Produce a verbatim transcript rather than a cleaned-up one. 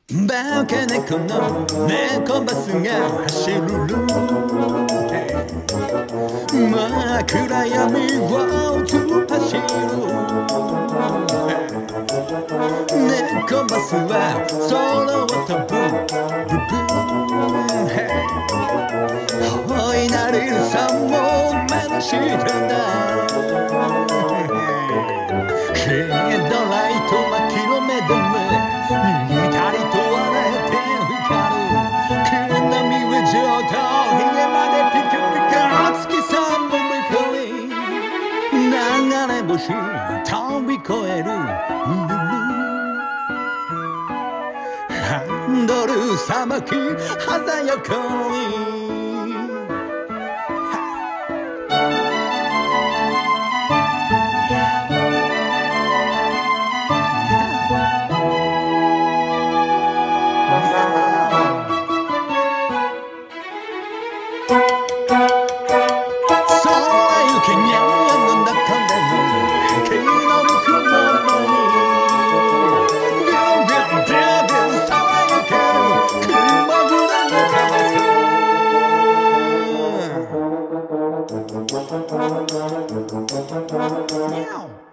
化け猫の猫バスが走る真っ暗闇を突っ走る猫バスは空を飛ぶブブーおいなりさんも目指してんだヘッドライトはキロメートルにたりと笑えて光る急な見上上とひげまでピカピカ月さんぼん光流れ星飛び越えるハンドルさばき鮮やかにMeow.